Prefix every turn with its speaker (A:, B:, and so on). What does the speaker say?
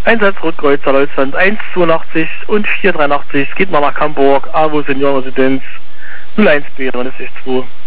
A: Einsatz Rotkreuzer Deutschland 182 und 483, geht mal nach Hamburg, AWO Seniorenresidenz 01B 962.